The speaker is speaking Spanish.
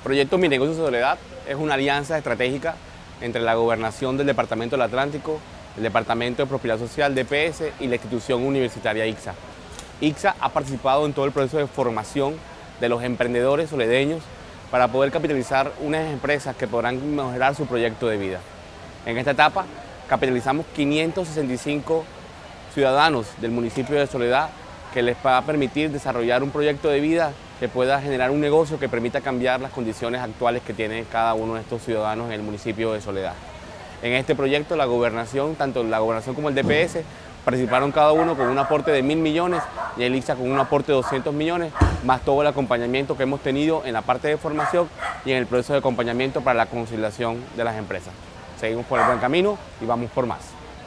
Proyecto Mi Negocio Soledad es una alianza estratégica entre la Gobernación del Departamento del Atlántico, el Departamento de Prosperidad Social, DPS, y la institución universitaria ICSA. ICSA ha participado en todo el proceso de formación de los emprendedores soledeños para poder capitalizar unas empresas que podrán mejorar su proyecto de vida. En esta etapa capitalizamos 565 ciudadanos del municipio de Soledad, que les va a permitir desarrollar un proyecto de vida que pueda generar un negocio que permita cambiar las condiciones actuales que tiene cada uno de estos ciudadanos en el municipio de Soledad. En este proyecto la gobernación, tanto la gobernación como el DPS, participaron cada uno con un aporte de 1.000 millones y el ICSA con un aporte de 200 millones, más todo el acompañamiento que hemos tenido en la parte de formación y en el proceso de acompañamiento para la conciliación de las empresas. Seguimos por el buen camino y vamos por más.